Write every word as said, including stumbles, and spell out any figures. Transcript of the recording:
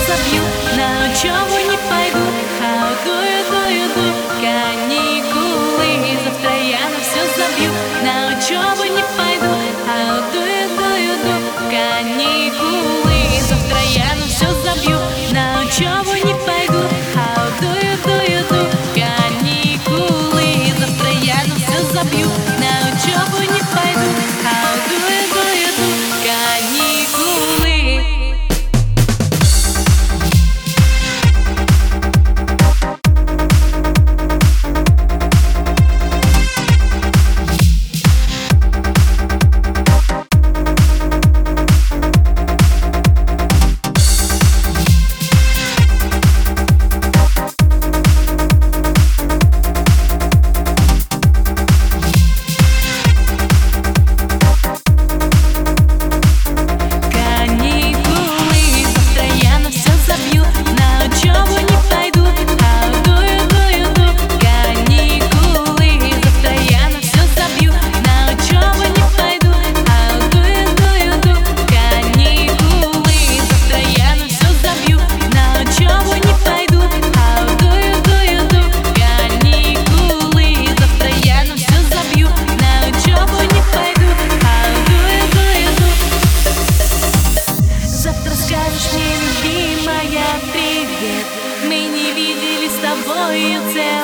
забью, на учебу не пойду. How do you, do you, do? Каникулы, завтра я на все забью, на учебу не пойду. How do you, do you, do? Каникулы, завтра я на все забью, на учебу не пойду. How do you, do you, do? Каникулы, завтра я на все забью, на учебу не пойду. How do you, do you, do? Каникулы. Мы не виделись с тобою целый